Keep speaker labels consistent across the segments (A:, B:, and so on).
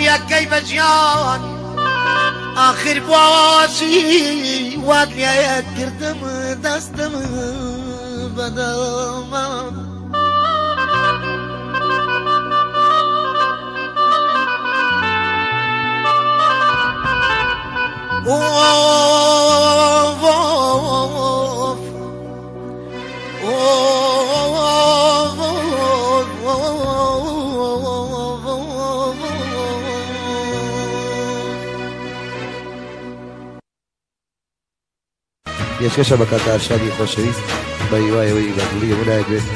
A: كيف جياني آخر بواسي وادلي كردم دستم بدم
B: پێشکەشە بە کاتارشانی خۆشەویست بە هیوایەوەی بەدڵی هەموو لایەک بێت.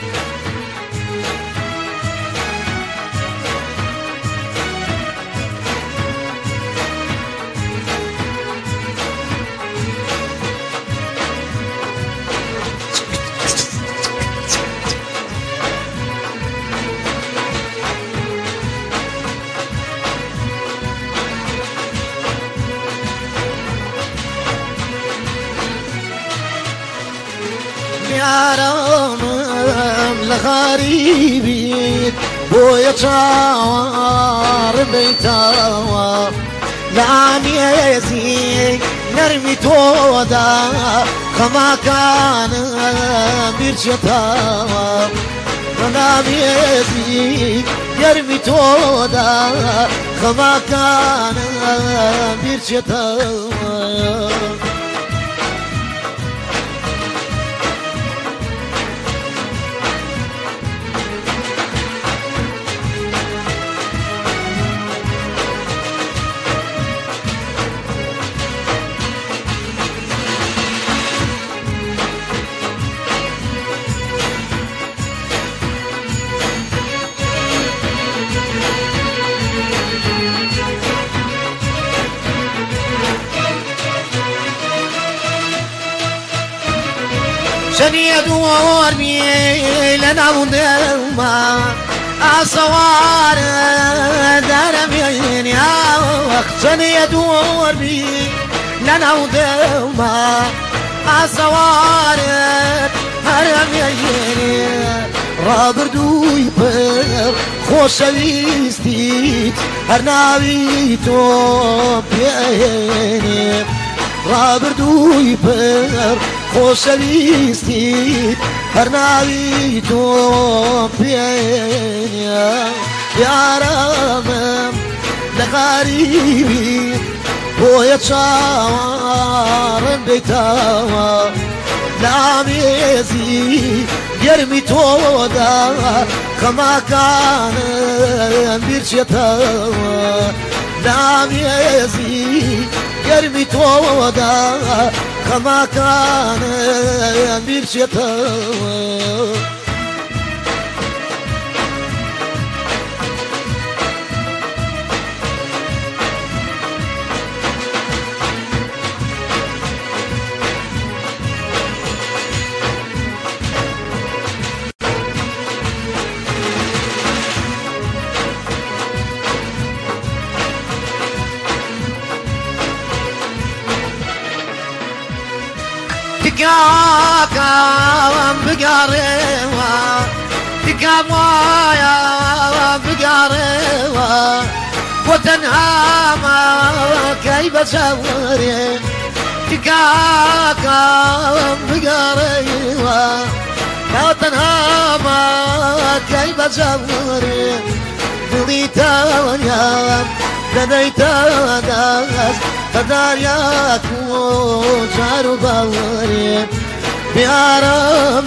A: يارم لغريبي بويا تشاور بيتاوا لاني يزي نرمي تودا كما كان بيرشتاوا لاني يزي يرمي تودا كما كان بيرشتاوا شني أدور بي لنا ودما أصوار دربين يا وقت شني أدور بي لنا ودما أصوار هرمين رابردوي بر خوشويستيت هرناوي تو بيني رابردوي بر خوشویستی هرناوی تو پینیا یارم لغریبی بویا چارم بیتاوا لامیزی گرمی تو دا کما کان بیرچتاوا لامیزی گرمی تو دا كما كان بيرشتاوا تكاكا بقاريوا تكامايا بقاريوا وتنهاما كيف سوري تكاكا بقاريوا وتنهاما كيف سوري دليتايا لديتا داس فدارياك وجارو باوري بيارم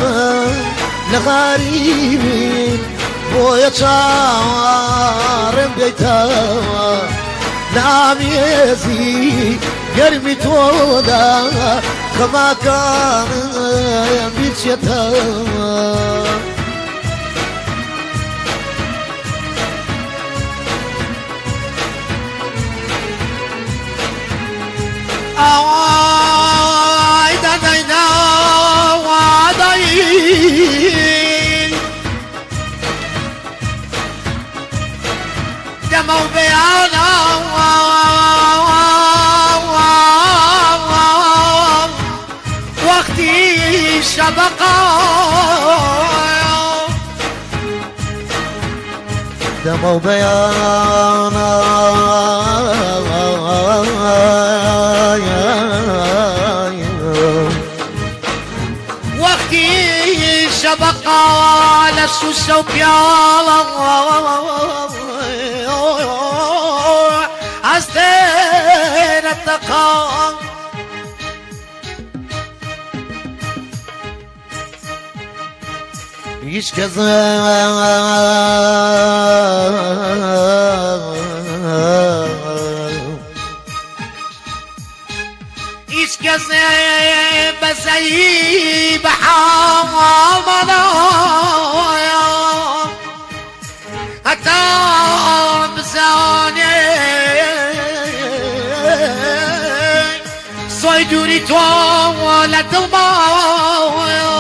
A: لغريبي بويا تشاورم بيتاوا نام يزي قرمي تودا كما كان بيتشتاوا دمو بيانا وقتي شبقا دمو بيانا وقتي شبقى للسوسة وبيالا عستين التقام hiç kez بزي بحامنا حتى بزاني صيدوني ولا تلمايا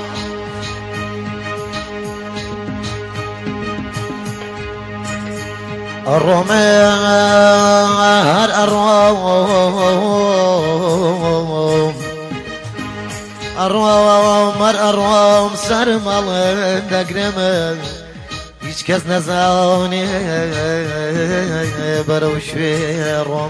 A: الرمار الروم سرمال دقرمه hiç kez nezani بروشوي الروم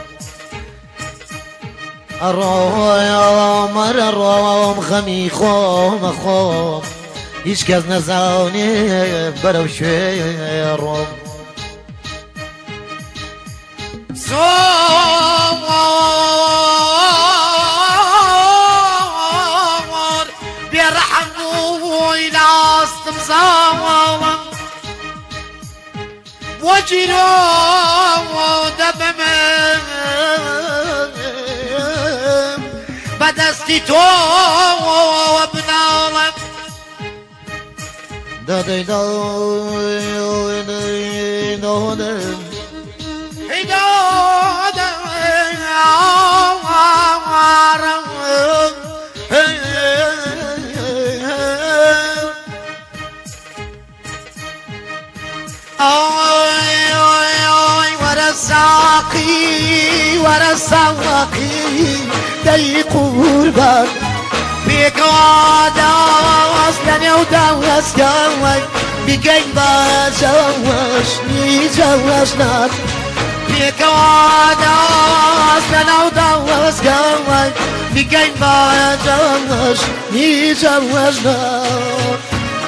A: الروم خمي خوم hiç kez nezani بروشوي الروم صور بيرحموا ناس تمزاور وجروا دبمم بدستي تو وبنالم دادي دادي ورا الساقي دي قربان بيك واداس لاني وداس قوي بيكين باجواش نيجواش نار بيك واداس لاني وداس قوي بيكين باجواش نيجواش نار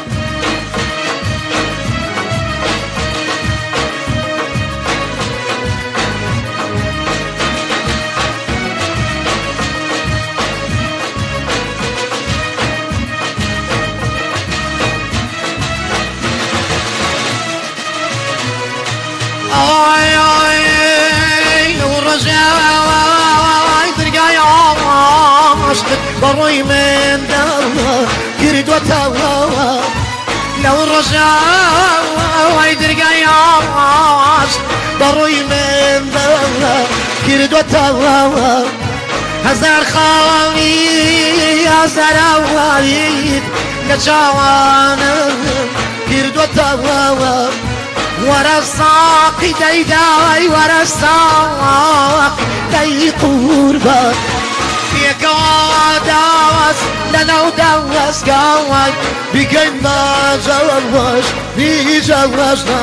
A: ضروي من دارنا كرد وتوا لو الرجاء ويدرقا ياش ضروي من دارنا كرد وتوا هزار خالي هزار وعيد كجوانا كرد وتوا ورا الساقي داي ورا الساقي داي قربان فيك وداس لنا وداس قوي بكين ما جواش بيجواشنا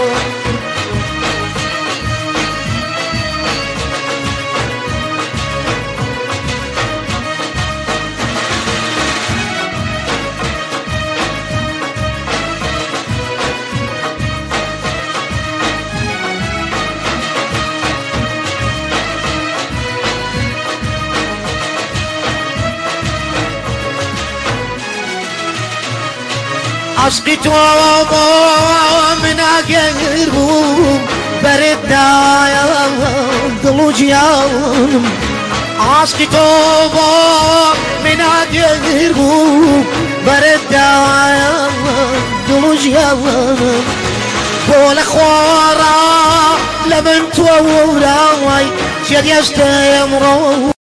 A: عشقي توابا من أقربهم برد يا ضلوج يا عشقي توابا من أقربهم برد يا ضلوج يا بول خوارا لمن توراي شد يشتمرو